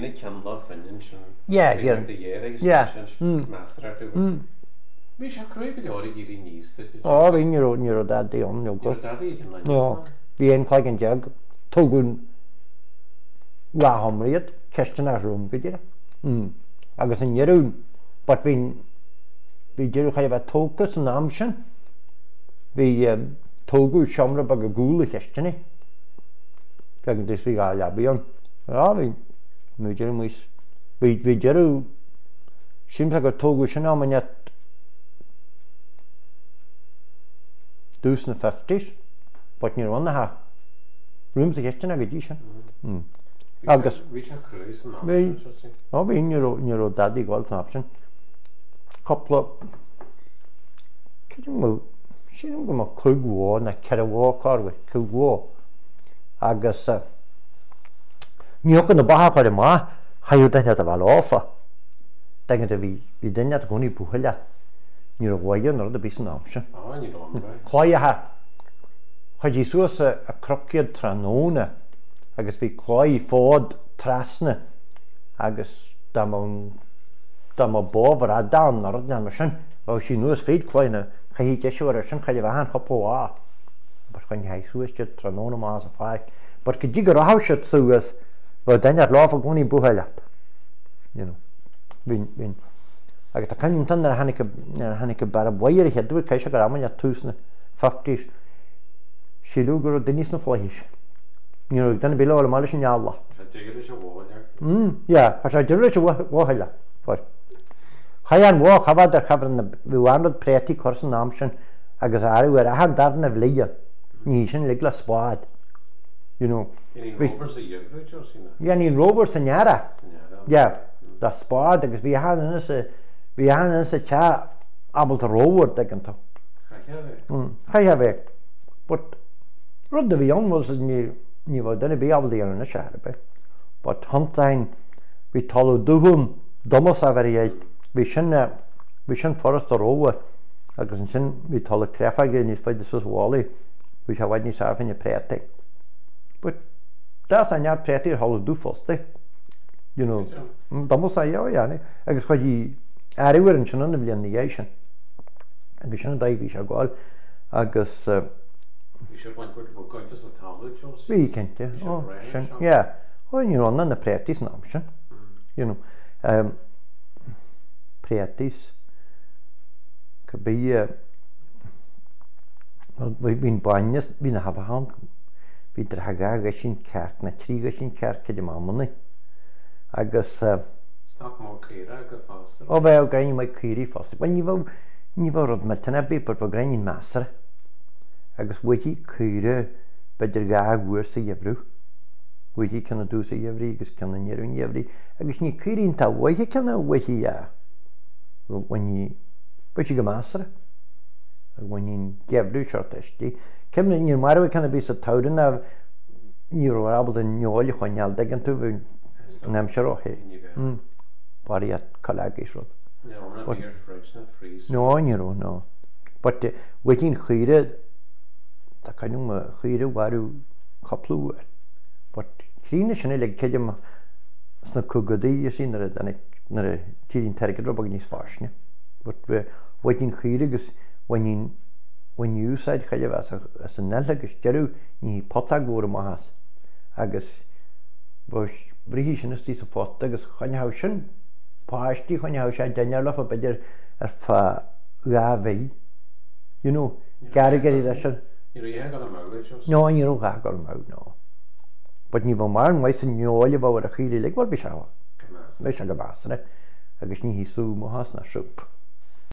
Bína cean lá finnin sin. Yeah, Bína yeah. de dhéir Yeah. sin master ar tú. Bhí se cruig go leir í níos. Bhí ní dá daon nó go. Daí cin No, bhí an chláig an deag tógún láhamríad ceistan a rúm go dtíire. Agus an dhearún, but bhí deireadh chaibh tógus an am sin, bhí tógú seomra bag a gúla cheistena. Fegan dys bhí gáil leabaíon. Bhí mú deireadh muis. Bhí deireadh sims a go tógú sin am an dús na 50s, but ní rúna ha rúm sa cheistena go dtí sin. Agus bhí se cruig san am Bhí- sin. bhí ní dadí gáil an sin. Coppla sin go mar cúghá na ceirhá carfu cúghá agus níocan na batha chuir má chaú daine a bhil áfa. Dagan a bhí daine a gúnaí buchaile ní bhhaon ar a bí san am sin. Ní dom ra. Chláidethe chuidí suas a crociad tróna agus bhí chláid fád trasna agus dá bóbhar a dáin ar na sin ó sí nuas féad chláinna chaí deisiúir sin chaile bhehan chopóá. Bas chuin he suaiste tróna más a fáid. But go dtí go ráthseid suas bh daine láfa gúnaí buchaile. Bhín agus tá cain tan ar hanig bar a bhair headú caiise go amna túsna 50s síú gur daní na fáis. Ní denna bí le máile sin neála. Se déir se bhil. Ja, chu sé dúir bhile. Cha an mó chabhad ar chabhar na bhúánad prétí chu san am sin agus áhar a an darna bhléide ní sin le le spáid. Íon Rover sa dhéhrú sína. Ja nín Rover san neara. Ja, dá spáid agus bhí hana sa te abal a Rover ag antá. Cha bheith. But rud a bhí an was ní bh duna bí abal ar na searbe. But hantain bhí talú dúhum domas a bhar bhí sin forrast a Rover agus an sin bhí tal crefaige níos feidir sus bhálaí bhí se bhaid ní sáfin préte. But dá an nead prétíí hall dú fósta. Domas a dhéana agus chuidí áhar an sin anna bblion na sin. Agus sin d bhí se gáil agus Bhí sé baint go gointe sa tablet bhí cinnte sin óníránna na prétís ná sin. Prétís go bí bhín baine bí na habhán bhí dragá sin ceart na tríga sin cearcha de mámana agus Stop má chéire go fásta. ó bheith gaine mai cuirí fásta. Ní bh rud me tanna bí por grainin measara agus bhuití cuire beidir gá bhuair sa dhebrú. Bhuití cena dú sa dhebrú agus cena nearún dhebrú agus ní cuirín tá bhaithe cena bhuití bhuití go measara a bhain dhebrú seirtaistí. Cemna ní marh cena bí sa tádan a níor abal an neáil chuineal ag an tú bhún nem se rohé. Barí cholegéis rud. No, níró no. But bhuitín chuire tá cainú chuire bharú coplúir. But críne sinna le ceidim sna cugadaí sin nar a tíín teigad rob níos fásne. But bhuitín chuire agus bhainúsáid chaile as an nel agus deú ní potagóra maithas agus bríhí sin tí sa fósta agus chuinethá sin páistí chuinethá sé daine le a beidir ar fá gáhhaí. Garigéirí lei sin. No, ní rá go má nó. But ní bh mar mai san neáile bhar a chií le bhil be seá. Leis an go básana agus ní hí sú mo hasna siúp.